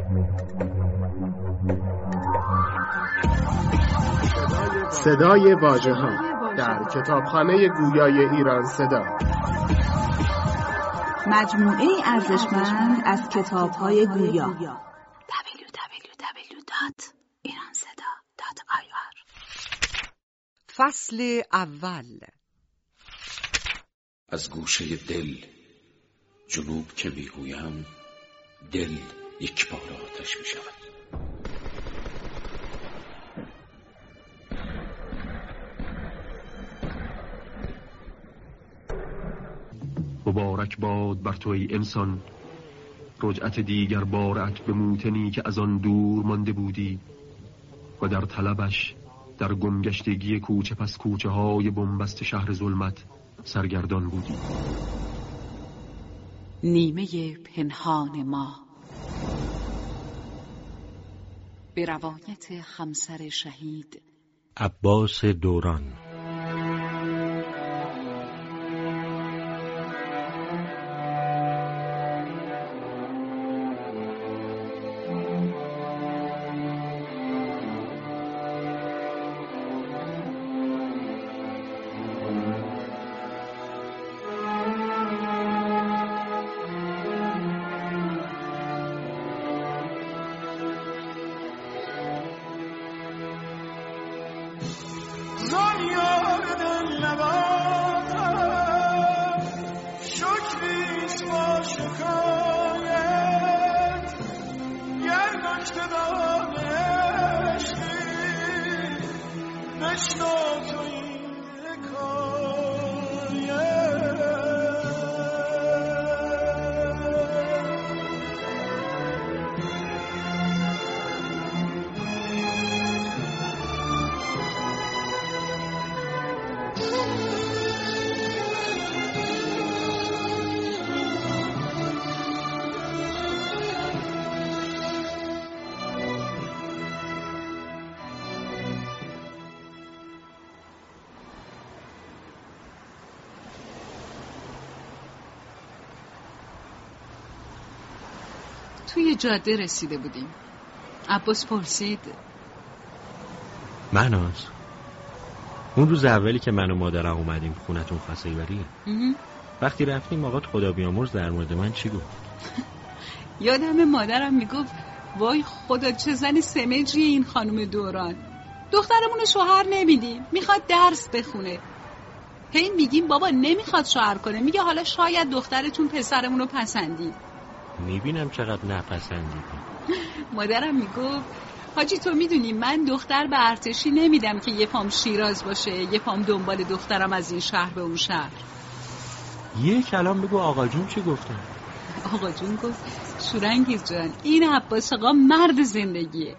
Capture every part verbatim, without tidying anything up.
صدای واژه‌ها در کتابخانه گویای ایران صدا، مجموعه ارزشمند از کتاب‌های گویا. دبلیو دبلیو دبلیو دات ایران صدا دات آی آر. فصل اول. از گوشه دل جنوب که میگویم، دل یک بار آتش می شود. مبارک باد بر تو ای انسان، رجعت دیگر بارت به موطنی که از آن دور مانده بودی و در طلبش در گمگشتگی کوچه پس کوچه های بنبست شهر ظلمت سرگردان بودی. نیمه پنهان ما، به روایت همسر شهید عباس دوران. توی جاده رسیده بودیم. عباس پرسید: مهناز، اون روز اولی که من و مادرم اومدیم خونتون خواستگاری، وقتی رفتیم آقات خدا بیامرز در مورد من چی گفت؟ یادم مادرم میگفت وای خدا چه زنی سمجری این خانم دوران، دخترمون شوهر نمیدیم، میخواد درس بخونه. هی میگیم بابا نمیخواد شوهر کنه، میگه حالا شاید دخترتون پسرمون رو پسندید. میبینم چقدر نپسندیدی. مادرم میگفت حاجی تو میدونی من دختر به ارتشی نمیدم که یه پام شیراز باشه یه پام دنبال دخترم از این شهر به اون شهر. یه کلام بگو آقا جون چی گفتن؟ آقا جون گفت شورانگیز جان این عباس آقا مرد زندگیه.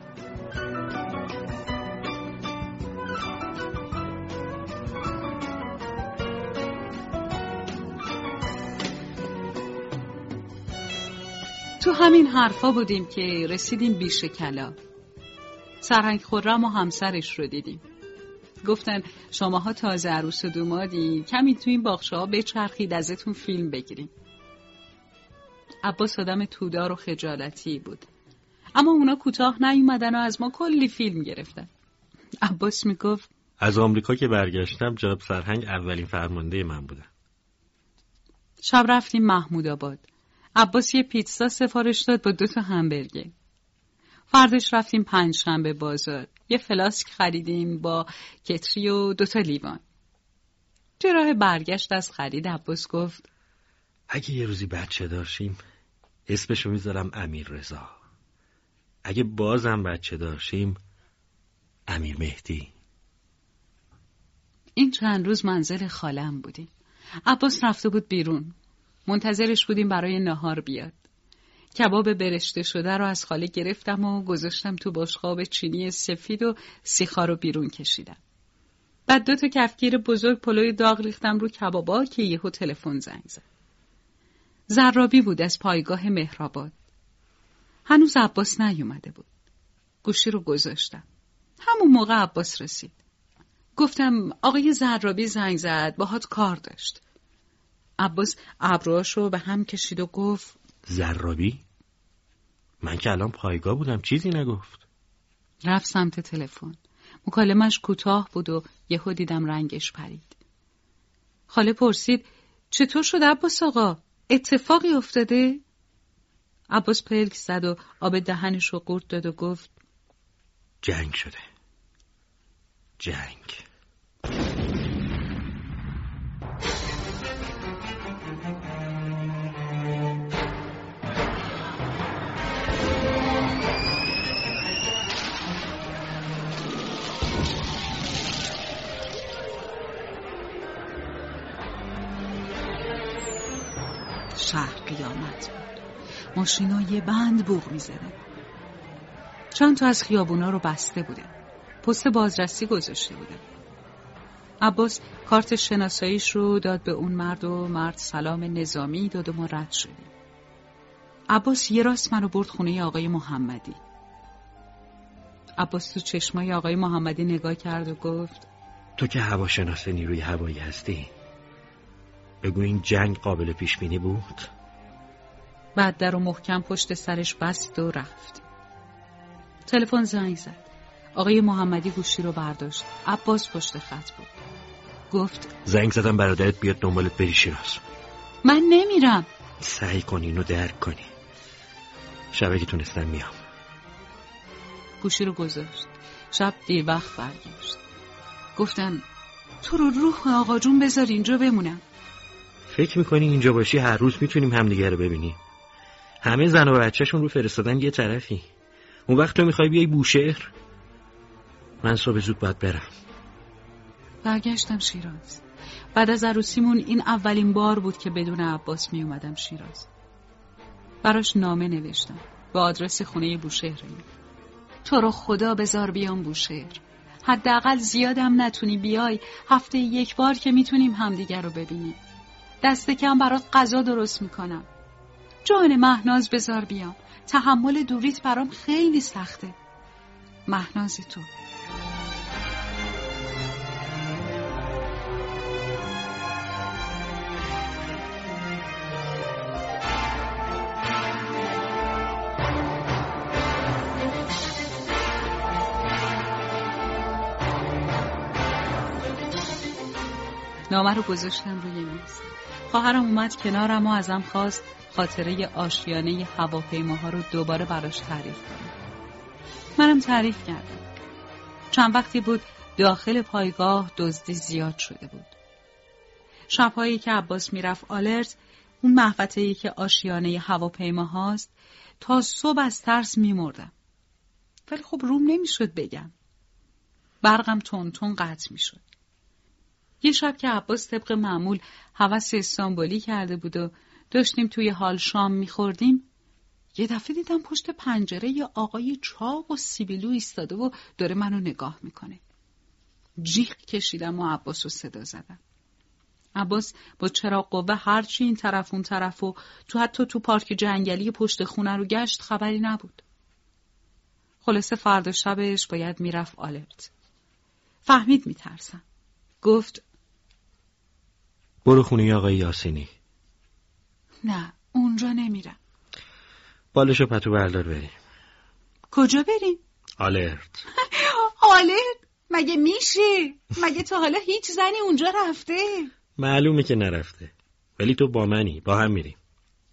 تو همین حرفا بودیم که رسیدیم بیشه کلا. سرهنگ خرم و همسرش رو دیدیم. گفتن شماها تازه عروس و دومادین، کمی تو این باغچه ها بچرخید ازتون فیلم بگیریم. عباس آدم تودار و خجالتی بود، اما اونا کوتاه نیومدن و از ما کلی فیلم گرفتن. عباس میگفت از آمریکا که برگشتم جناب سرهنگ اولین فرمانده من بودن. شب رفتیم محمود آباد. عباس یه پیتزا سفارش داد با دو تا همبرگر. فرداش رفتیم پنجشنبه بازار. یه فلاسک خریدیم با کتری و دو تا لیوان. تو راه برگشت از خرید عباس گفت اگه یه روزی بچه داشتیم اسمشو میذارم امیر رضا. اگه بازم بچه داشتیم امیر مهدی. این چند روز منزل خالم بودیم. عباس رفته بود بیرون. منتظرش بودیم برای نهار بیاد. کباب برشته شده رو از خاله گرفتم و گذاشتم تو بشقاب چینی سفید و سیخا رو بیرون کشیدم. بعد دو تا کفگیر بزرگ پلوی داغ ریختم رو کبابا که یهو تلفن زنگ زد. زرابی بود از پایگاه مهرآباد. هنوز عباس نیومده بود. گوشی رو گذاشتم. همون موقع عباس رسید. گفتم آقای زرابی زنگ زد، باهات کار داشت. عباس ابروهاشو به هم کشید و گفت زرابی؟ من که الان پایگاه بودم، چیزی نگفت. رفت سمت تلفن. مکالمش کوتاه بود و یهو دیدم رنگش پرید. خاله پرسید چطور شد عباس آقا؟ اتفاقی افتاده؟ عباس پلک زد و آب دهنش رو قورت داد و گفت جنگ شده. جنگ. شهر قیامت بود. ماشینا یه بند بوق می‌زدن. چند تا از خیابونا رو بسته بودن. پست بازرسی گذاشته بودن. عباس کارت شناساییش رو داد به اون مرد و مرد سلام نظامی داد و ما رد شدیم. عباس یه راست منو برد خونه آقای محمدی. عباس تو چشمای آقای محمدی نگاه کرد و گفت تو که هواشناس نیروی هوایی هستی، بگو این جنگ قابل پیش بینی بود؟ بعد در و محکم پشت سرش بست و رفت. تلفن زنگ زد. آقای محمدی گوشی رو برداشت. عباس پشت خط بود. گفت زنگ زدم برادرت بیاد دنبالت بری شیراز. من نمیرم. سعی کنی اینو درک کنی. شبه که تونستم میام. گوشی رو گذاشت. شب دیر وقت برگشت. گفتم تو رو روح آقا جون بذار اینجا بمونم. فکر میکنی اینجا باشی هر روز میتونیم همدیگه رو ببینیم؟ همه زن و بچه‌شون رو فرستادن یه طرفی. اون وقت تو میخوای بیای بوشهر؟ من صبح زود باید برم. برگشتم شیراز. بعد از عروسیمون این اولین بار بود که بدون عباس می اومدم شیراز. براش نامه نوشتم با آدرس خونه بوشهر. تو رو خدا بذار بیام بوشهر. حداقل زیادم نتونی بیای، هفته یک بار که میتونیم همدیگر رو ببینیم. دست کم برات غذا درست میکنم. جان مهناز بذار بیام. تحمل دوریت برام خیلی سخته. مهناز تو. نامه رو گذاشتم روی میز. خواهرم اومد کنارم و ازم خواست خاطره آشیانه هواپیماها رو دوباره براش تعریف کنم. منم تعریف کردم. چند وقتی بود داخل پایگاه دزدی زیاد شده بود. شب‌هایی که عباس میرفت آلرت، اون محوطه‌ای که آشیانه هواپیماهاست، تا صبح از ترس میمردم. ولی خب روم نمیشد بگم. برقم تون تون قطع میشد. یه شب که عباس طبق معمول هوس استانبولی کرده بود و داشتیم توی هال شام میخوردیم، یه دفعه دیدم پشت پنجره یه آقای چاق و سیبیلو ایستاده و داره منو نگاه میکنه. جیغ کشیدم و عباس رو صدا زدم. عباس با چراغ قوه هرچی این طرف اون طرف و تو حتی تو پارک جنگلی پشت خونه رو گشت، خبری نبود. خلاصه فردا شبش باید میرفت آلرت. فهمید میترسم. گفت برو خونه آقای یاسینی. نه اونجا نمیرم. بالشو پتو بردار بریم. کجا بریم؟ آلرت. آلرت؟ مگه میشه؟ مگه تا حالا هیچ زنی اونجا رفته؟ معلومه که نرفته، ولی تو با منی، با هم میریم.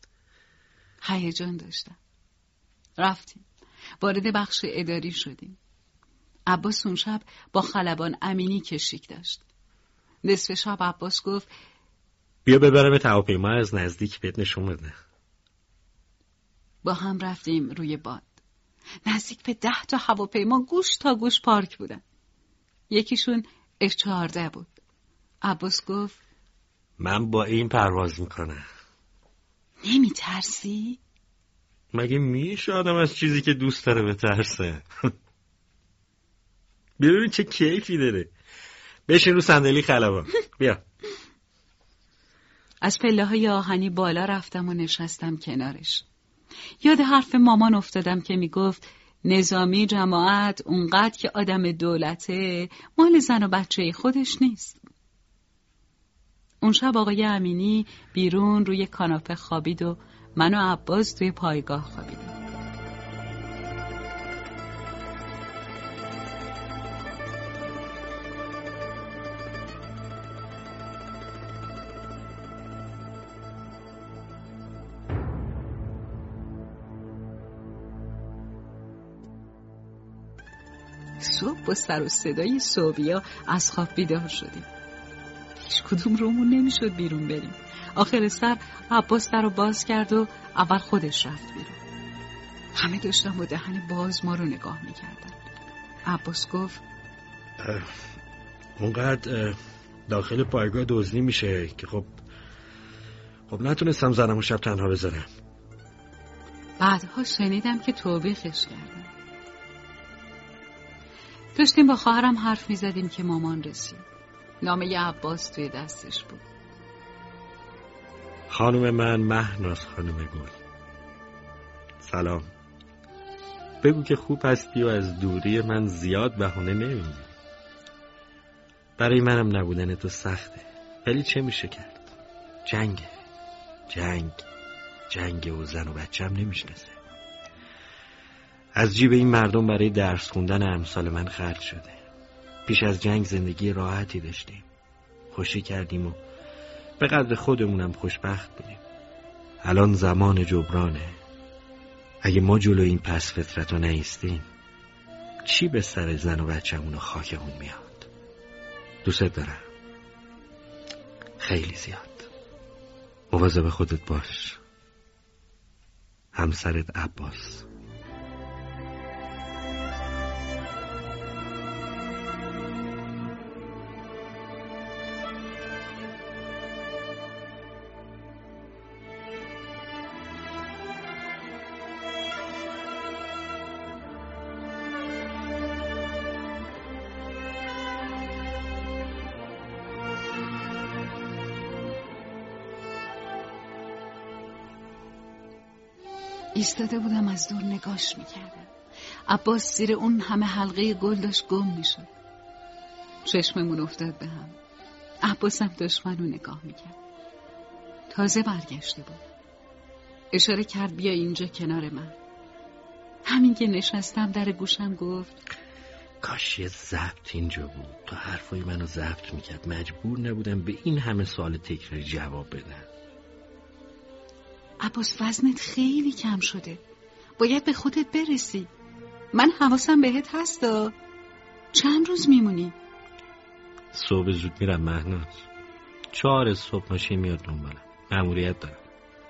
هیجان داشتم. رفتیم. وارد بخش اداری شدیم. عباس اون شب با خلبان امینی کشیک داشت. نصف شب عباس گفت بیا ببرم هواپیما از نزدیک بهت نشون بده. با هم رفتیم روی باد. نزدیک به ده تا هواپیما گوش تا گوش پارک بودن. یکیشون اف چهارده بود. عباس گفت من با این پرواز میکنم. نمی ترسی؟ مگه میشه آدم از چیزی که دوست داره بترسه؟ بیا ببین چه کیفی داره. بشین رو صندلی خلبان. بیا. از پله های آهنی بالا رفتم و نشستم کنارش. یاد حرف مامان افتادم که میگفت نظامی جماعت اونقدر که آدم دولته، مال زن و بچه خودش نیست. اون شب آقای امینی بیرون روی کاناپه خوابید و من و عباس توی پایگاه خوابیدیم. صبح با سر و صدای صوبیا از خواب بیدار شدیم. هیچ کدوم رومون نمیشد بیرون بریم. آخر سر عباس در رو باز کرد و اول خودش رفت بیرون. همه داشتن با دهن باز ما رو نگاه میکردن. عباس گفت اونقدر داخل پایگاه دزدی میشه که خب خب نتونستم زنم و شب تنها بذارم. بعدها شنیدم که توبیخش کردم. داشتیم با خواهرم حرف میزدیم که مامان رسید. نامه عباس توی دستش بود. خانم من مهناز خانم گل، سلام. بگو که خوب هستی و از دوری من زیاد بهونه نمیدی. برای منم نبودن تو سخته، ولی چه میشه کرد؟ جنگه، جنگ جنگ و زن و بچم نمیشناسه. از جیب این مردم برای درس خوندن امثال من خرج شده. پیش از جنگ زندگی راحتی داشتیم، خوشی کردیم و به قدر خودمونم خوشبخت بودیم. الان زمان جبرانه. اگه ما جلو این پس فطرت رو نایستیم، چی به سر زن و بچه‌مون و خاکمون میاد؟ دوست دارم، خیلی زیاد. مواظب خودت باش. همسرت عباس. ایستاده بودم از دور نگاش میکردم. عباس زیر اون همه حلقه گل داشت گم میشد. چشممون افتاد به هم. عباسم داشت منو نگاه میکرد. تازه برگشته بود. اشاره کرد بیا اینجا کنار من. همین که نشستم در گوشم گفت کاش یه ضبط اینجا بود تا حرفای منو ضبط میکرد. مجبور نبودم به این همه سوال تکراری جواب بدم. عباس وزنت خیلی کم شده، باید به خودت برسی. من حواسم بهت هستا. چند روز میمونی؟ صبح زود میرم مهناز. چهار صبح ماشین میاد دنبالم. مأموریت دارم.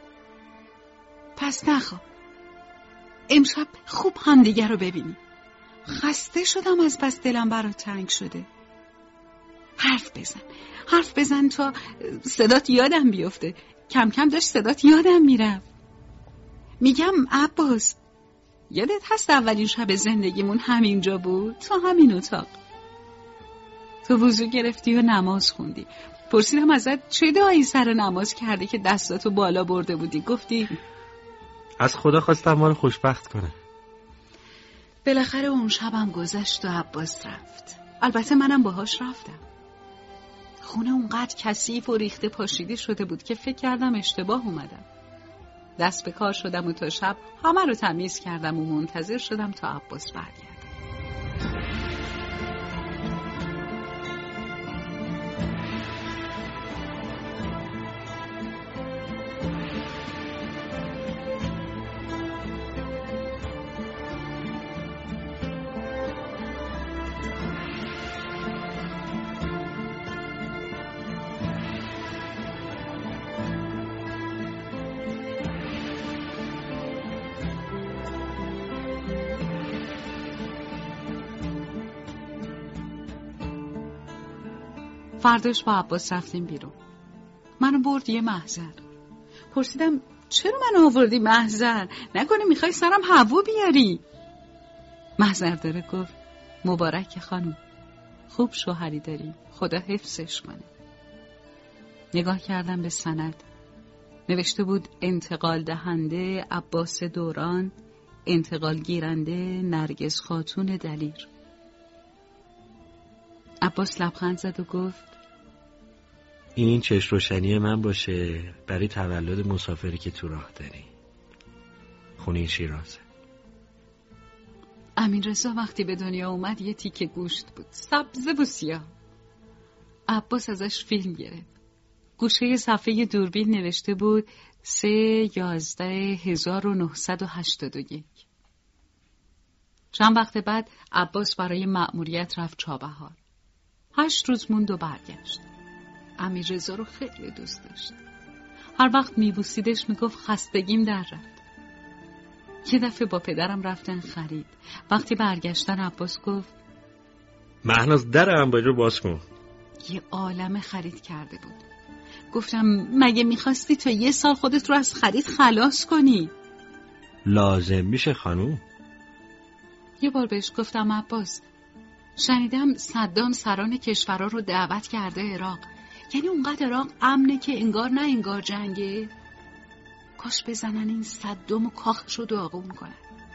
پس نخوا. امشب خوب همدیگه رو ببینی. خسته شدم از بس دلم برات تنگ شده. حرف بزن حرف بزن تا صدات یادم بیفته. کم کم داشت صدات یادم میرفت. میگم عباس، یادت هست اولین شب زندگیمون همینجا بود، تو همین اتاق؟ تو وضو گرفتی و نماز خوندی. پرسیدم ازت چه دعایی سر نماز کردی که دستاتو بالا برده بودی؟ گفتی از خدا خواستم ما رو خوشبخت کنه. بالاخره اون شبم گذشت و عباس رفت. البته منم باهاش رفتم. خونه اونقدر کثیف و ریخته پاشیده شده بود که فکر کردم اشتباه اومدم. دست به کار شدم و تا شب همه رو تمیز کردم و منتظر شدم تا عباس برگرده. فرداش با عباس رفتیم بیرون. منو برد یه محضر. پرسیدم چرا منو آوردی محضر؟ نکنه میخوای سرم هوا بیاری؟ محضر داره گفت مبارک خانم، خوب شوهری داری، خدا حفظش کنه. نگاه کردم به سند. نوشته بود انتقال دهنده عباس دوران، انتقال گیرنده نرگس خاتون دلیر. عباس لبخند زد و گفت این چشم روشنی من باشه برای تولد مسافری که تو راه داری. خونه شیرازه. امین رضا وقتی به دنیا اومد یه تیکه گوشت بود، سبز و سیاه. عباس ازش فیلم گرفت. گوشه صفحه دوربین نوشته بود سه یازده هزار و نهصد و هشتاد و یک. چند وقت بعد عباس برای مأموریت رفت چابهار. هشت روز موند و برگشت. امیررضا رو خیلی دوست داشت. هر وقت میبوسیدش میگفت خستگیم در رفت. یه دفعه با پدرم رفتن خرید. وقتی برگشتن عباس گفت مهناز در انباری رو باز کن. یه عالمه خرید کرده بود. گفتم مگه میخواستی تا یه سال خودت رو از خرید خلاص کنی؟ لازم میشه خانوم. یه بار بهش گفتم عباس، شنیدم صدام سران کشورها رو دعوت کرده عراق. یعنی اونقدر عراق امنه که انگار نه انگار جنگه؟ کاش بزنن این صدام و کاخش رو داغون کنن.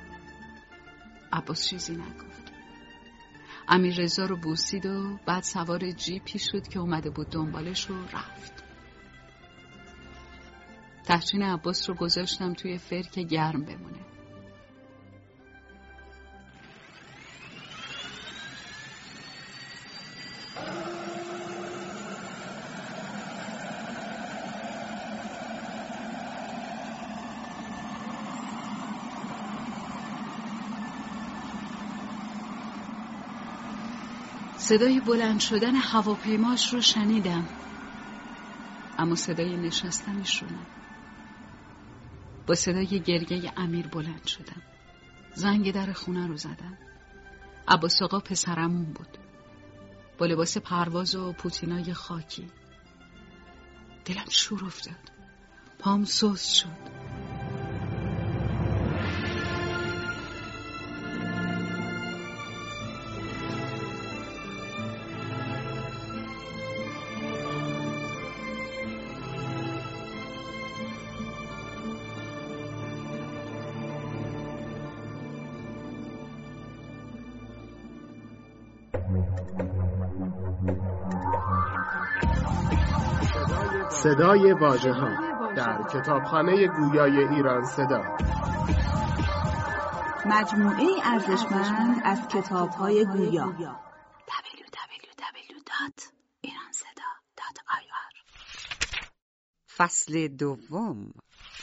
عباس چیزی نگفت. امیررضا رو بوسید و بعد سوار جیپی شد که اومده بود دنبالش رو رفت. تحچین عباس رو گذاشتم توی فر که گرم بمونه. صدای بلند شدن هواپیماش رو شنیدم، اما صدای نشستنش رو نه. با صدای گریه امیر بلند شدم. زنگ در خونه رو زدم. عباس آقا پسرمون بود، با لباس پرواز و پوتینای خاکی. دلم شور افتاد، پام سوز شد. صدای واژه‌ها در کتابخانه گویای ایران صدا، مجموعه ارزشمند از کتاب‌های گویا. دبلیو دبلیو دبلیو دات ایران صدا دات آی آر. فصل دوم.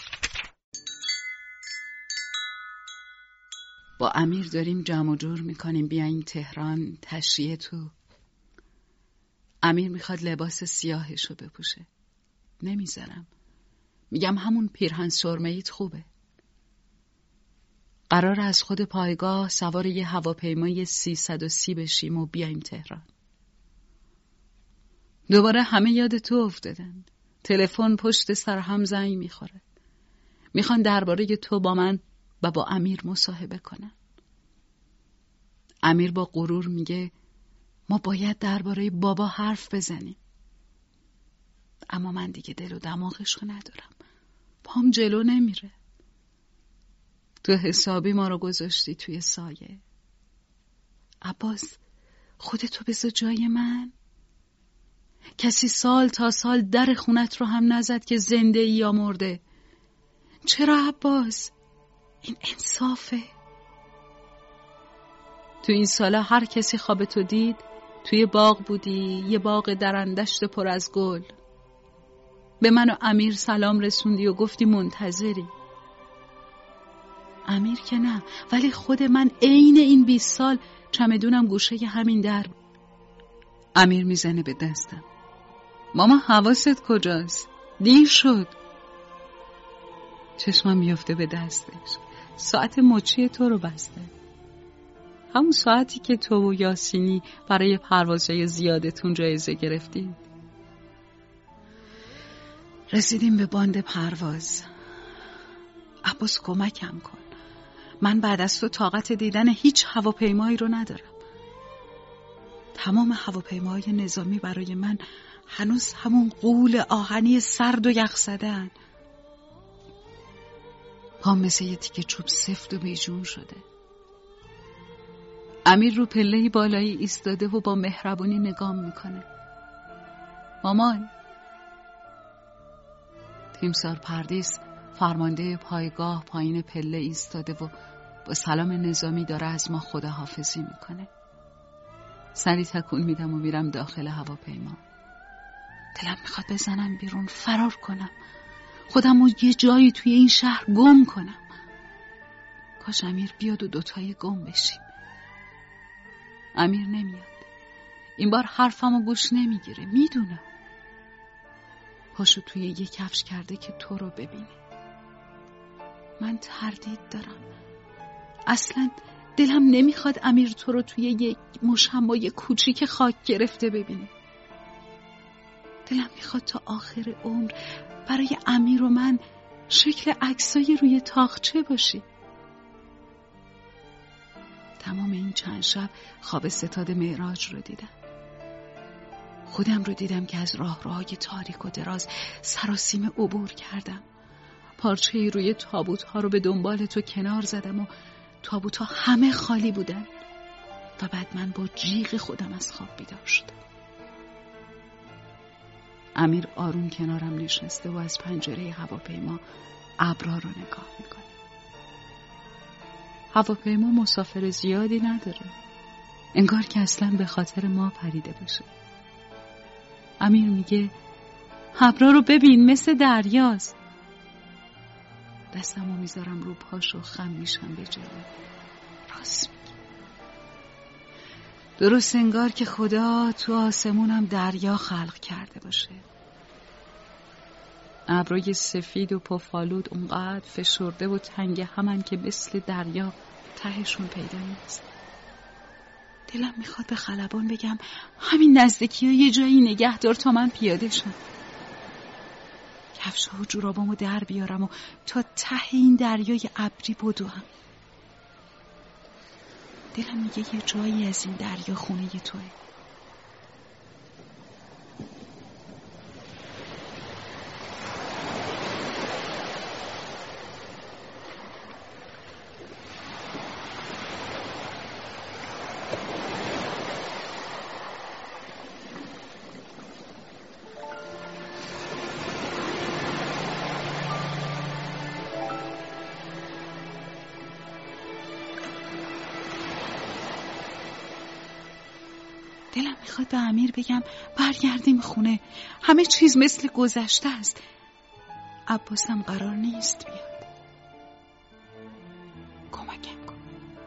با امیر داریم جمع و جور میکنیم بیاین تهران تشریه تو. امیر میخواد لباس سیاهشو بپوشه. نمیذارم. میگم همون پیرهن سرمه‌ایت خوبه. قرار از خود پایگاه سوار یه هواپیمای سیصد و سی بشیم و بیایم تهران. دوباره همه یاد تو افتادن. تلفن پشت سر هم زنگ میخوره. میخوان درباره تو با من و با امیر مصاحبه کنن. امیر با غرور میگه ما باید درباره بابا حرف بزنیم. اما من دیگه دل و دماغشو ندارم. پام جلو نمیره. تو حسابی ما رو گذاشتی توی سایه. عباس، خودتو بذار جای من. کسی سال تا سال در خونت رو هم نزد که زنده ای یا مرده. چرا عباس؟ این انصافه. تو این سالا هر کسی خوابتو دید توی باغ بودی، یه باغ درندشت پر از گل. به من و امیر سلام رسوندی و گفتی منتظری. امیر که نه، ولی خود من عین این بیست سال چمدونم گوشه همین در. امیر میزنه به دستم. ماما حواست کجاست؟ دیر شد. چشمم میفته به دستش. ساعت مچی تو رو بسته. همون ساعتی که تو و یاسینی برای پروازهای زیادتون جایزه گرفتید. رسیدیم به باند پرواز. عباس کمکم کن. من بعد از تو طاقت دیدن هیچ هواپیمایی رو ندارم. تمام هواپیماهای نظامی برای من هنوز همون غول آهنی سرد و یخزده‌ان. پام مثل یه تیکه چوب سفت و بیجون شده. امیر رو پله‌ی بالایی ایستاده و با مهربونی نگام میکنه. مامان. تیمسار پردیس فرمانده پایگاه پایین پله ایستاده و با سلام نظامی داره از ما خداحافظی میکنه. سری تکون میدم و میرم داخل هواپیما. دلم میخواد بزنم بیرون، فرار کنم، خودم رو یه جایی توی این شهر گم کنم. کاش امیر بیاد و دوتایی گم بشیم. امیر نمیاد. این بار حرفمو گوش نمیگیره. میدونم. پاشو توی یه کفش کرده که تو رو ببینه. من تردید دارم. اصلا دلم نمیخواد امیر تو رو توی یک مشمای کوچیک خاک گرفته ببینه. دلم میخواد تا آخر عمر برای امیر و من شکل عکسای روی تاقچه باشی. تمام این چند شب خواب ستاد معراج رو دیدم. خودم رو دیدم که از راه راهای تاریک و دراز سراسیمه عبور کردم. پارچه‌ای روی تابوت ها رو به دنبال تو کنار زدم و تابوت ها همه خالی بودن و بعد من با جیغ خودم از خواب بیدار شدم. امیر آروم کنارم نشسته و از پنجره هواپیما ابرها رو نگاه میکنه. هواپیما مسافر زیادی نداره. انگار که اصلا به خاطر ما پریده باشه. امیر میگه ابرها رو ببین مثل دریاست. دستمو میذارم رو پاش و خم میشم به جلو. راست میگه. درست انگار که خدا تو آسمونم دریا خلق کرده باشه. ابرای سفید و پفالود اونقدر فشرده و تنگ همن که مثل دریا تهشون پیدا نیست. دلم میخواد به خلبان بگم همین نزدیکی ها یه جایی نگه دار تا من پیاده شم. کفش ها و جورابامو در بیارم و تا ته این دریای ابری بدوم. دلم میگه یه جایی از این دریا خونه ی توه. دلم میخواد به امیر بگم برگردیم خونه. همه چیز مثل گذشته است. عباسم قرار نیست بیاد. کمکم کن.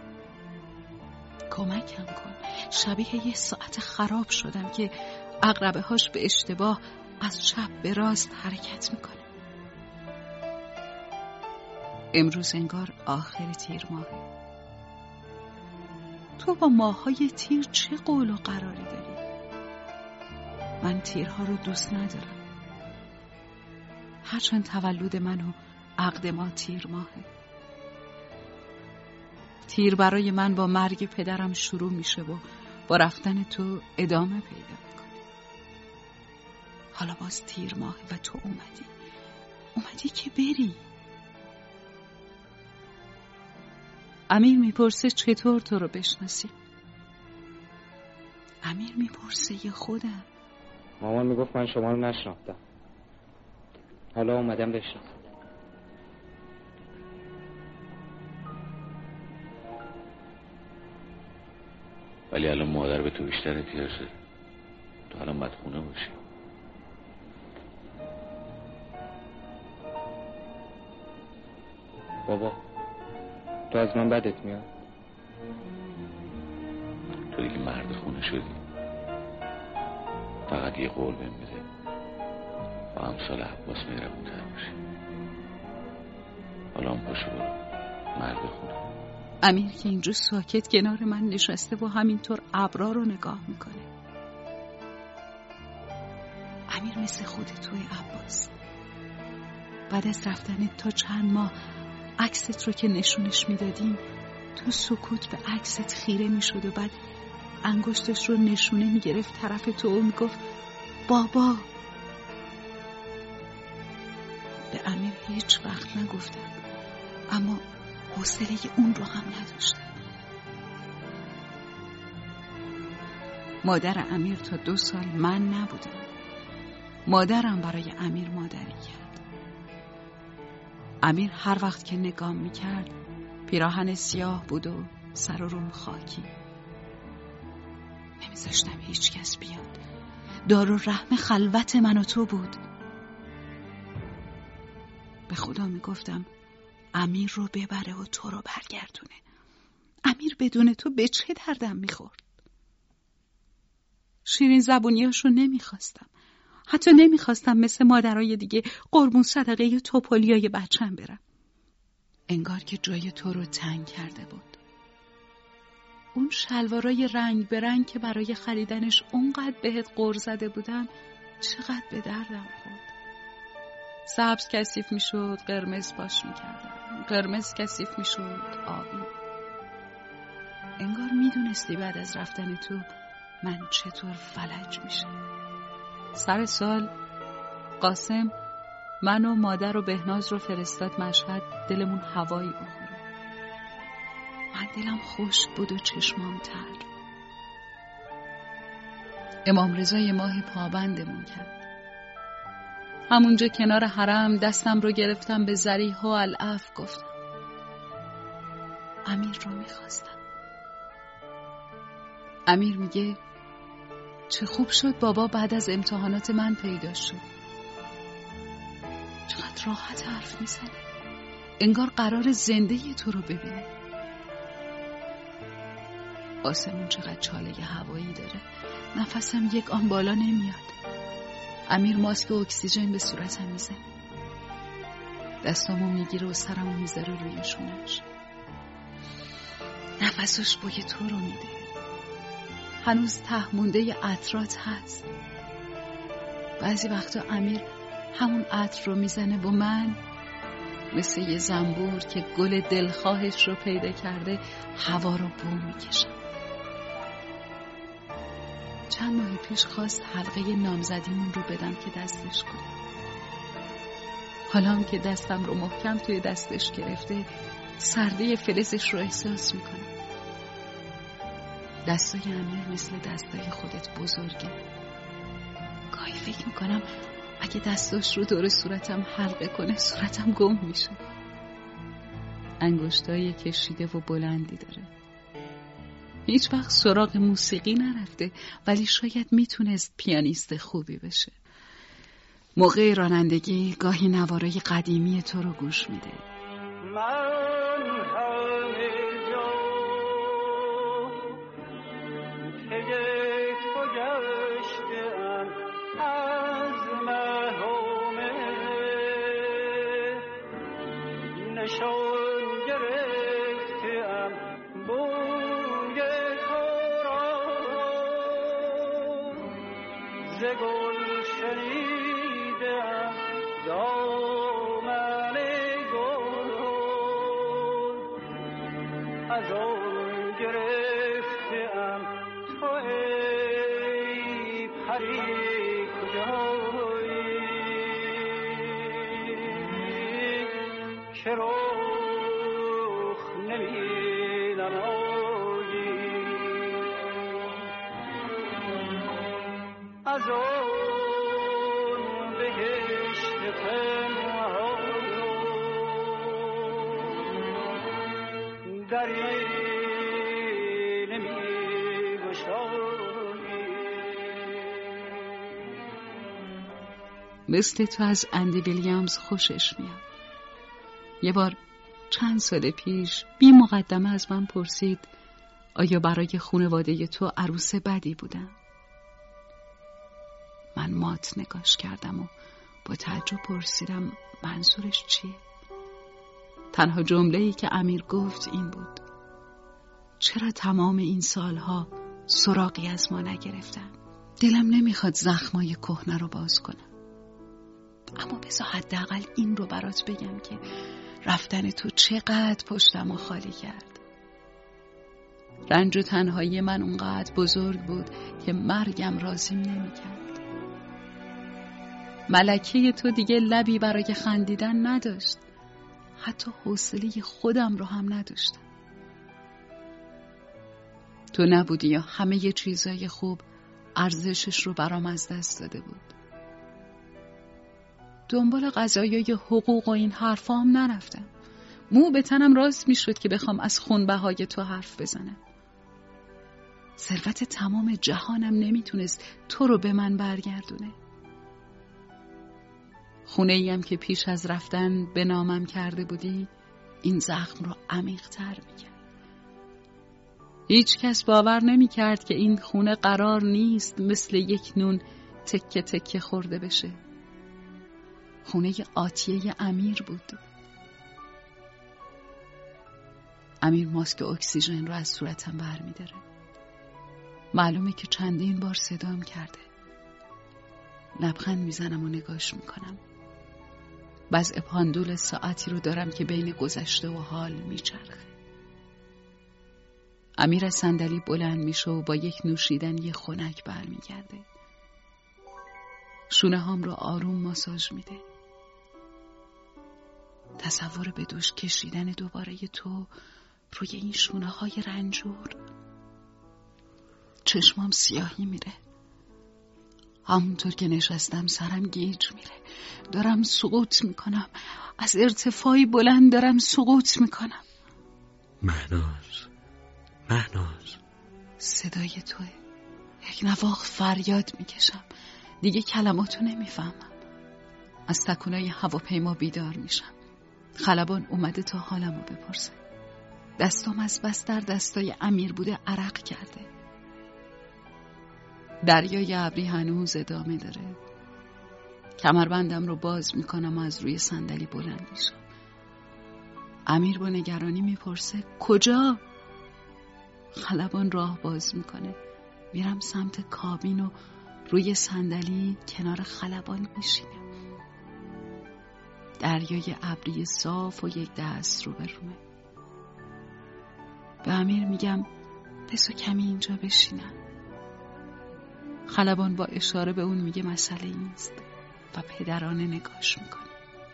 کمکم کن. شبیه یه ساعت خراب شدم که عقربه هاش به اشتباه از چپ به راست حرکت میکنه. امروز انگار آخر تیر ماهه. تو با ماهای تیر چه قول و قراری داری؟ من تیرها رو دوست ندارم. هرچند تولد من و عقد ما تیر ماهه. تیر برای من با مرگ پدرم شروع میشه و با رفتن تو ادامه پیدا میکنه. حالا باز تیر ماهه و تو اومدی. اومدی که بری. امیر میپرسه چطور تو رو بشناسی؟ امیر میپرسه یه خودم. مامان میگفت من شما رو نشناختم. حالا اومدم بشناسم. ولی الان مادر به تو بیشتر احتیاج داره. تو الان باید خونه باشی. بابا تو از من بدت میاد. تو دیگه مرد خونه شدی. فقط یه قول بهم بده با امثال عباس مهربون‌تر باشی. حالا هم پاشو برو مرد خونه. امیر که اینجا ساکت کنار من نشسته و همینطور ابرا رو نگاه میکنه. امیر مثل خود توی عباس. بعد از رفتن تا چند ماه عکست رو که نشونش میدادیم تو سکوت به عکست خیره میشد و بعد انگشتش رو نشونه میگرفت طرف تو و میگفت بابا. به امیر هیچ وقت نگفتم اما حوصله اون رو هم نداشتم. مادر امیر تا دو سال من نبودم. مادرم برای امیر مادری کرد. امیر هر وقت که نگام میکرد پیراهن سیاه بود و سر و روم خاکی. نمیذاشتم هیچ کس بیاد. دار و رحم خلوت من و تو بود. به خدا میگفتم امیر رو ببره و تو رو برگردونه. امیر بدون تو به چه دردم میخورد؟ شیرین زبونیاشو نمیخواستم. حتی نمیخواستم مثل مادرای دیگه قربون صدقه یا توپلیای بچم برم. انگار که جای تو رو تنگ کرده بود. اون شلوارای رنگ به رنگ که برای خریدنش اونقدر بهت غر زده بودم چقدر به دردم خورد. سبز کثیف میشد، قرمز پاش میکردم. قرمز کثیف میشد، آبی. انگار میدونستی بعد از رفتن تو من چطور فلج میشم. سر سال قاسم من و مادر و بهناز رو فرستاد مشهد دلمون هوایی بخوره. من دلم خشک بود و چشمام تر. امام رضا یه ماه پابندمون کرد. همونجا کنار حرم دستم رو گرفتم به ذریح و العف گفتم امیر رو میخواستم. امیر میگه چه خوب شد بابا بعد از امتحانات من پیدا شد. چقدر راحت حرف میزنه. انگار قرار زنده تو رو ببینه. آسمون چقدر چاله هوایی داره. نفسم یک آن بالا نمیاد. امیر ماسک و اکسیژن به صورتم میزنه. دستامو میگیره و سرمو میذاره روی شونش. نفسش بوی تو رو میده. هنوز ته مونده عطرات هست. بعضی وقتا امیر همون عطر رو میزنه با من، مثل یه زنبور که گل دلخواهش رو پیدا کرده هوا رو بو میکشم. چند ماه پیش خواست حلقه نامزدیمون رو بدم که دستش کنم. حالا هم که دستم رو محکم توی دستش گرفته سردی فلزش رو احساس میکنم. دستای امیر مثل دستای خودت بزرگه. گاهی فکر میکنم اگه دستاش رو دور صورتم حلقه کنه صورتم گم میشه. انگشتای کشیده و بلندی داره. هیچ وقت سراغ موسیقی نرفته ولی شاید میتونست پیانیست خوبی بشه. موقع رانندگی گاهی نوارای قدیمی تو رو گوش میده. من همه جا که تو گشتم از محومه نشان گرفتم بوی تو را ز گل شنیدم دامن گل از آن گرفتم تو ای پری کجایی که رخ نمی نمایی از آن بهشت پنهان دری نمی گشایی. مثل تو از اندی ویلیامز خوشش میاد. یه بار چند سال پیش بی مقدمه از من پرسید آیا برای خانواده تو عروس بدی بودم؟ من مات نگاش کردم و با تعجب پرسیدم منظورش چیه؟ تنها جمله‌ای که امیر گفت این بود چرا تمام این سالها سراغی از ما نگرفتن؟ دلم نمیخواد زخمای کهنه رو باز کنم، اما بذار حداقل این رو برات بگم که رفتن تو چقدر پشتمو خالی کرد. رنج و تنهایی من اونقدر بزرگ بود که مرگم راضیم نمیکرد. ملکه تو دیگه لبی برای خندیدن نداشت. حتی حوصله خودم رو هم نداشتم. تو نبودی یا همه ی چیزای خوب ارزشش رو برام از دست داده بود. دنبال قضایای حقوق و این حرفام نرفتم. مو به تنم راست می شد که بخوام از خونبهای تو حرف بزنم. ثروت تمام جهانم نمیتونست تو رو به من برگردونه. خونه ایم که پیش از رفتن به نامم کرده بودی این زخم رو عمیق تر میکرد. هیچ کس باور نمی کرد که این خونه قرار نیست مثل یک نون تکه تکه خورده بشه. خونه آتیه امیر بود. امیر ماسک اکسیژن رو از صورتم بر می داره. معلومه که چندین بار صدام کرده. لبخند میزنم و نگاش میکنم. وضع پاندول ساعتی رو دارم که بین گذشته و حال میچرخه. امیر از صندلی بلند میشه و با یک نوشیدن یه خنک برمیگرده. شونه هام رو آروم ماساژ میده. تصور به دوش کشیدن دوباره تو روی این شونه های رنجور. چشمام سیاهی میره. همونطور که نشستم سرم گیج میره. دارم سقوط میکنم. از ارتفاعی بلند دارم سقوط میکنم. مهناز، مهناز، صدای توه. یک نواخت فریاد میکشم. دیگه کلماتو نمیفهمم. از تکونای هواپیما بیدار میشم. خلبان اومده تا حالمو بپرسه. دستام از بس در دستای امیر بوده عرق کرده. دریای ابری هنوز ادامه داره. کمربندم رو باز میکنم و از روی صندلی بلند میشم. امیر با نگرانی میپرسه کجا؟ خلبان راه باز میکنه. میرم سمت کابین و روی صندلی کنار خلبان میشینم. دریای ابری صاف و یک دست رو برومه. به امیر میگم بسو کمی اینجا بشینم. خلبان با اشاره به اون میگه مسئله نیست و پدرانه نگاش میکنه.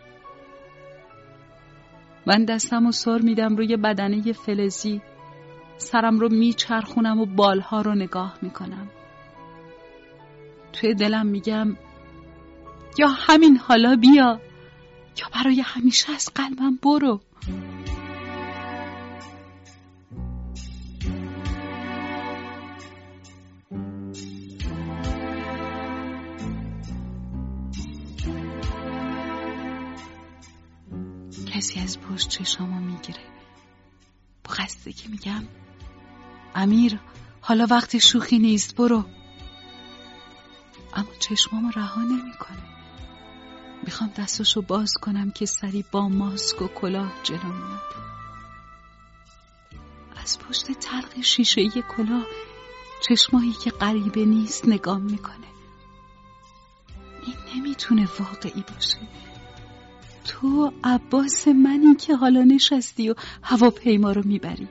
من دستم رو سر میدم روی بدنه فلزی. سرم رو میچرخونم و بالها رو نگاه میکنم. توی دلم میگم یا همین حالا بیا یا برای همیشه از قلبم برو. کسی از پشت چشامو میگیره. با خستگی میگم امیر حالا وقت شوخی نیست برو. اما چشمامو رها نمیکنه. میخوام دستاشو باز کنم که سری با ماسک و کلاه جلو میاد. از پشت تلق شیشه‌ای کلاه چشمایی که غریبه نیست نگاه میکنه. این نمیتونه واقعی باشه. تو عباس منی که حالا نشستی و هواپیما رو میبری.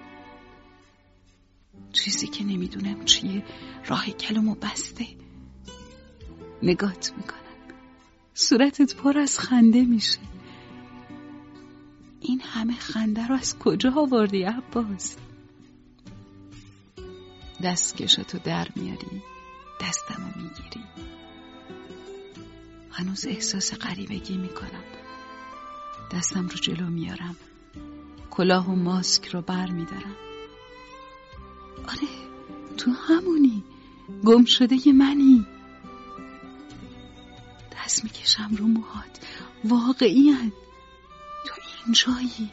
چیزی که نمیدونم چیه راه کلمو بسته. نگات میکنم. صورتت پر از خنده میشه. این همه خنده رو از کجا آوردی عباس؟ دستکشتو در میاری. دستمو میگیری. هنوز احساس غریبگی میکنم. دستم رو جلو میارم. کلاه و ماسک رو بر میدارم. آره تو همونی. گم شده ی منی. دست میکشم رو موهات. واقعی هن. تو اینجایی.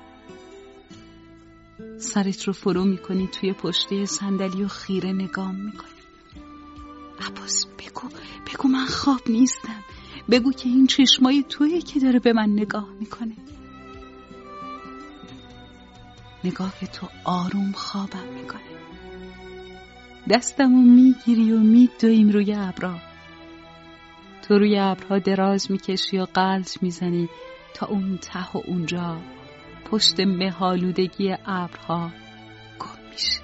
سرت رو فرو میکنی توی پشته صندلی و خیره نگام میکنی. عباس بگو بگو من خواب نیستم. بگو که این چشمای تویه که داره به من نگاه میکنه. نگاه تو آروم خوابم میکنه. دستمو میگیری و میدویم روی ابرها. تو روی ابرها دراز میکشی و غلط میزنی تا اون ته و اونجا پشت مه‌آلودگی ابرها گم میشه.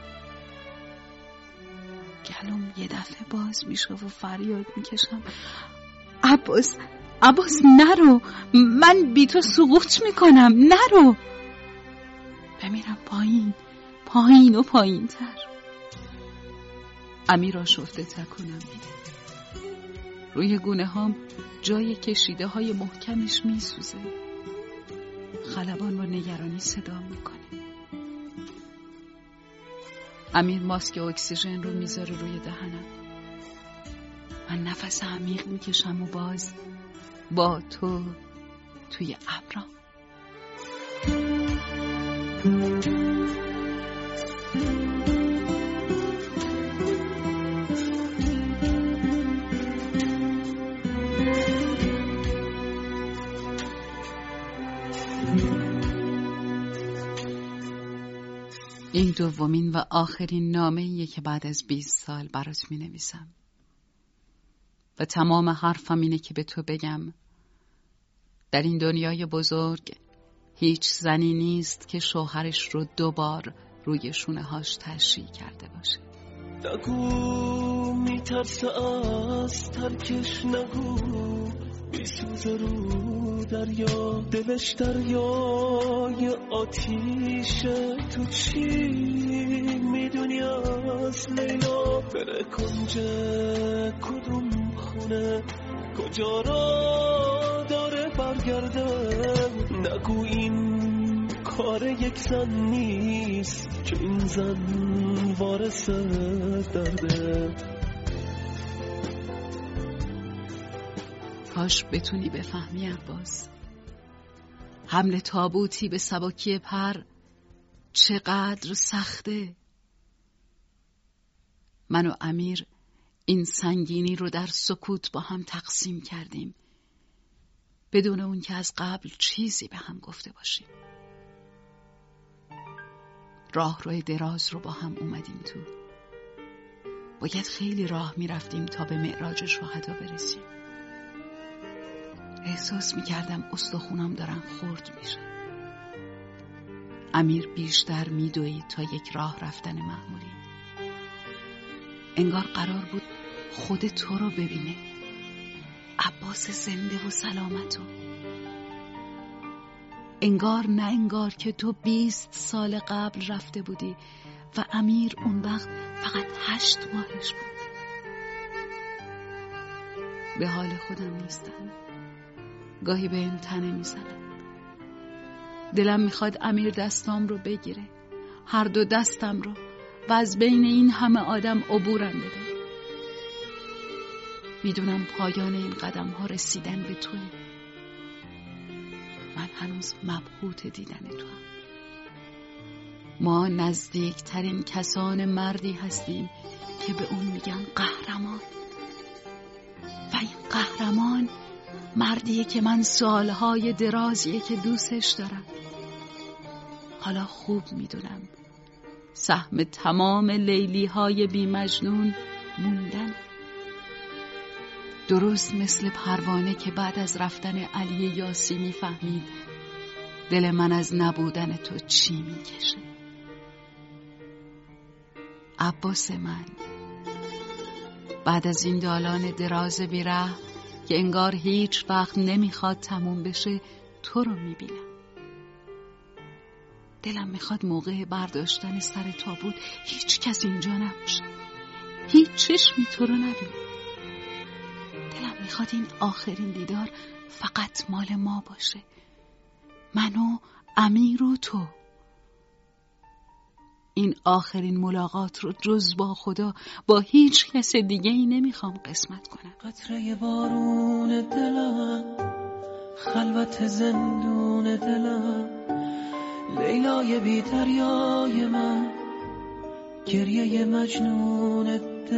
گلوم یه دفعه باز میشه و فریاد میکشم عباس عباس نرو. من بی تو سقوط میکنم. نرو. بمیرم پایین پایین و پایین تر. امیر آشفته تکونم میده. روی گونه هام جای کشیده های محکمش میسوزه. خلبان با نگرانی صدا میکنه. امیر ماسک اکسیژن رو میذاره روی دهنم. من نفس عمیق میکشم و باز با تو توی ابرام. این دومین و آخرین نامه‌ایه که بعد از بیست سال برات می نویسم و تمام حرفم اینه که به تو بگم در این دنیای بزرگ هیچ زنی نیست که شوهرش رو دوبار روی شونه هاش تشریح کرده باشه. نگو میترسه از ترکش، نگو بیسوزه رو دریا، دلش دریای آتیشه. تو چی میدونی از لیلا؟ بره کنج کدوم خونه، کجا را داره برگرده؟ نگو این کار یک زن نیست که این زن وارث درده. کاش بتونی بفهمی عباس، حمل تابوتی به سبکی پر چقدر سخته. من و امیر این سنگینی رو در سکوت با هم تقسیم کردیم، بدون اون که از قبل چیزی به هم گفته باشیم. راه روی دراز رو با هم اومدیم تو. باید خیلی راه میرفتیم تا به معراج شهدا برسیم. احساس میکردم استخونام دارن خرد میشن. امیر بیشتر میدوید تا یک راه رفتن معمولی. انگار قرار بود خود تو رو ببینه، عباس زنده و سلامتو. انگار نه انگار که تو بیست سال قبل رفته بودی و امیر اون وقت فقط هشت ماهش بود. به حال خودم نیستم. گاهی به این تنه میزنم. دلم میخواد امیر دستام رو بگیره، هر دو دستم رو، و از بین این همه آدم عبورم بده. میدونم پایان این قدم ها رسیدن به توی. من هنوز مبهوت دیدن تو هم. ما نزدیکترین کسان مردی هستیم که به اون میگن قهرمان، و این قهرمان مردیه که من سالهای درازیه که دوستش دارم. حالا خوب میدونم سهم تمام لیلی های بی مجنون موندن. درست مثل پروانه که بعد از رفتن علی یاسی میفهمید دل من از نبودن تو چی میکشه. عباس من، بعد از این دالان دراز بیره که انگار هیچ وقت نمیخواد تموم بشه، تو رو میبینم. دلم میخواد موقع برداشتن سر تابوت هیچ کس اینجا نباشه، هیچ چشمی تو رو نبینه. دلم میخواد این آخرین دیدار فقط مال ما باشه، من و امیر و تو. این آخرین ملاقات رو جز با خدا با هیچ کس دیگه ای نمیخوام قسمت کنم. قطره بارون دلم، خلوت زندون دلم، لیلای بی دریای من، گریه مجنون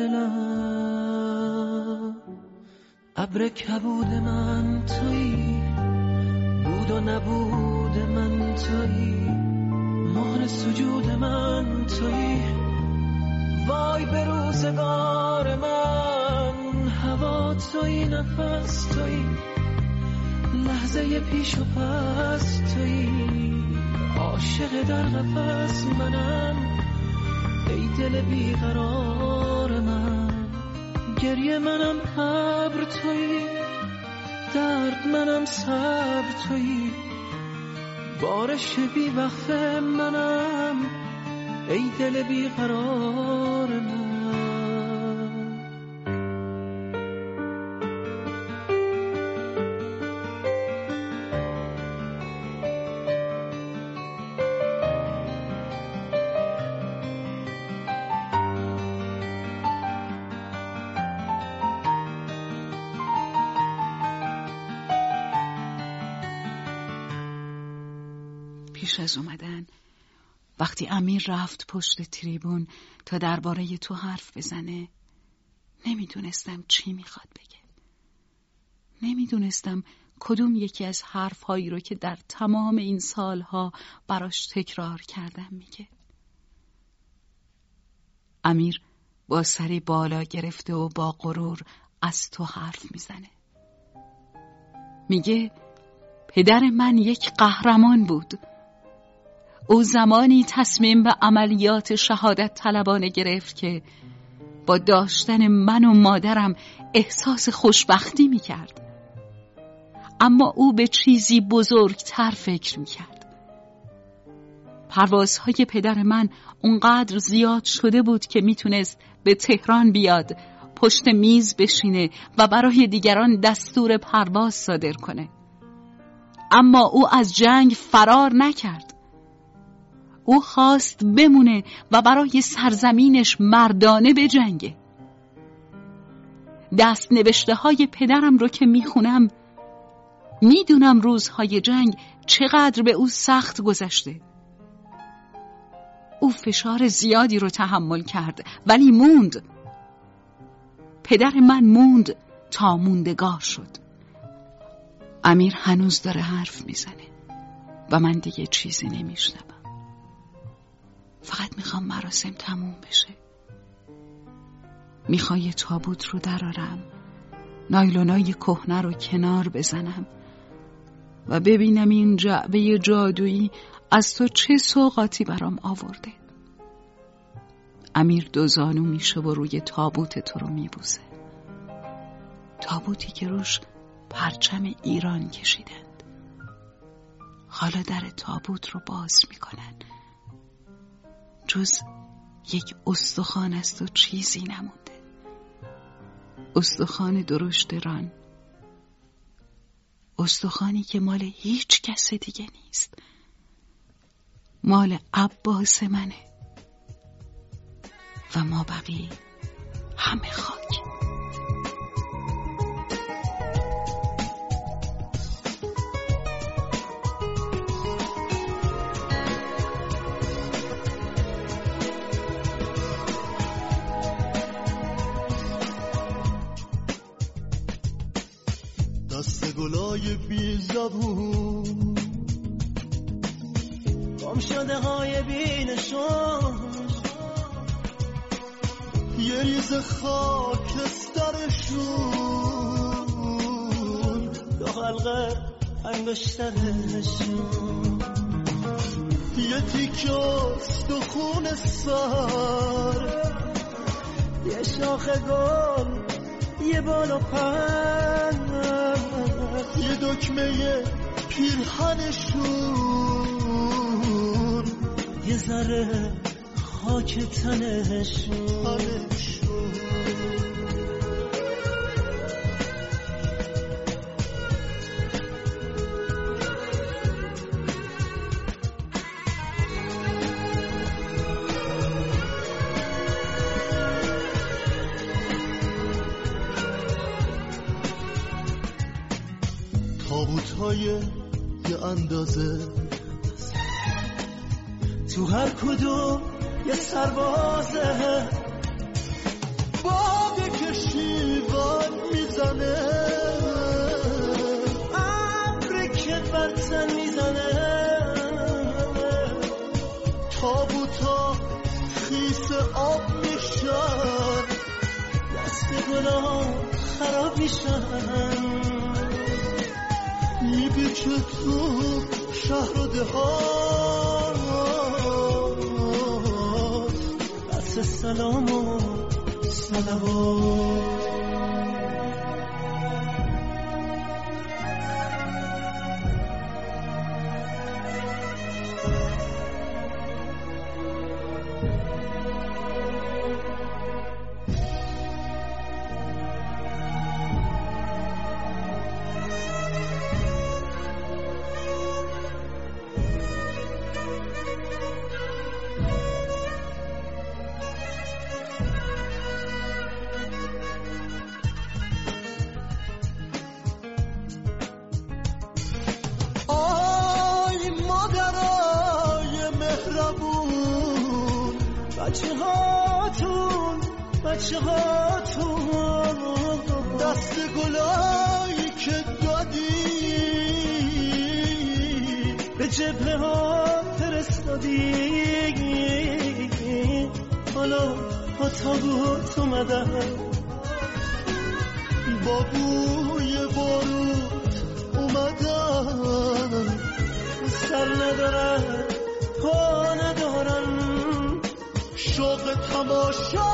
دلم. ابر کبود من تویی، بود و نبود من تویی، مهر سجود من تویی. وای به روزگار من، هوا تویی، نفس تویی، لحظه پیش و پس تویی. عاشق در نفس منم، ای دل بیقرار من. گریه منم ابر تویی، درد منم صبر تویی، بارش بی وقت منم، ای دل بیقرار من. پیش از اومدن، وقتی امیر رفت پشت تریبون تا درباره تو حرف بزنه، نمیدونستم چی میخواد بگه. نمیدونستم کدوم یکی از حرفهایی رو که در تمام این سالها براش تکرار کردم میگه. امیر با سری بالا گرفته و با غرور از تو حرف میزنه. میگه پدر من یک قهرمان بود. او زمانی تصمیم به عملیات شهادت طلبانه گرفت که با داشتن من و مادرم احساس خوشبختی میکرد. اما او به چیزی بزرگتر فکر میکرد. پروازهای پدر من اونقدر زیاد شده بود که میتونست به تهران بیاد، پشت میز بشینه و برای دیگران دستور پرواز صادر کنه. اما او از جنگ فرار نکرد. او خواست بمونه و برای سرزمینش مردانه بجنگه. دست نوشته های پدرم رو که میخونم میدونم روزهای جنگ چقدر به او سخت گذشته. او فشار زیادی رو تحمل کرد ولی موند. پدر من موند تا موندگار شد. امیر هنوز داره حرف میزنه و من دیگه چیزی نمیشنوم. فقط میخوام مراسم تموم بشه. میخوای تابوت رو درارم، نایلونای کهنه رو کنار بزنم و ببینم این جعبه جادویی از تو چه سوغاتی برام آورده. امیر دو زانو میشه و روی تابوت تو رو میبوسه. تابوتی که روش پرچم ایران کشیدند. حالا در تابوت رو باز میکنن. جز یک استخوان است و چیزی نمونده. استخوان درشت ران. استخوانی که مال هیچ کس دیگه نیست. مال عباس منه و ما بقیه همه خاک. دست گلای بی زبون، گم شده های بی نشان، یه ریز خاکسترشون، دو حلقه انگشترشون، یه تیکه استخون سر، یه شاخه گل، یه بال و پر، یه دکمه پیرهنشون، یه ذره خاک تنشون. تابوت‌های یه اندازه، تو هر کدوم یه سربازه، بادی که شیوان میزنه، ابری که برتن میزنه، تابوتا خیس آب میشن، دست گلا خراب میشن، میپیچه تو شهر و دهات، بس سلام و صلوات. بچه هاتون بچه هاتون دست گلایی که دادی به جبهه ها فرستادی، حالا با تابوت اومدن، با بوی بارود اومدن، سر ندارن پا ندارن، شوق تماشا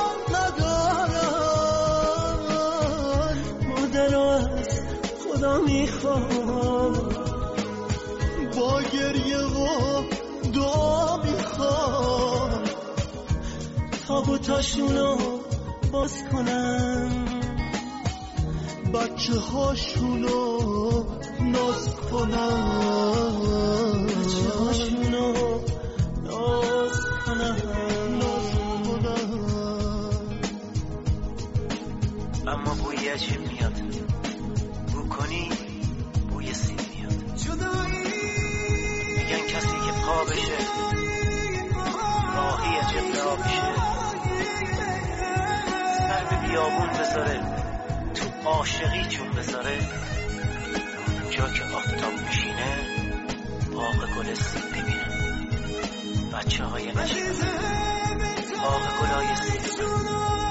ندارن. مادر از خدا میخوام با گریه و دعا میخوام تابوتاشونو باز کنم، بچه هاشونو ناز کنم، بچه هاشونو ناز کنم، ناز کنم. اما بوی عجیب میاد، بو کنی بوی سیب میاد. میگن کسی که پا بشه راهی عجب را بشه، سر به بیابون بذاره تو عاشقی جون بذاره، جا که آفتاب میشینه باغ گل سیب ببینه، بچه های نشینه باغ گلای سیب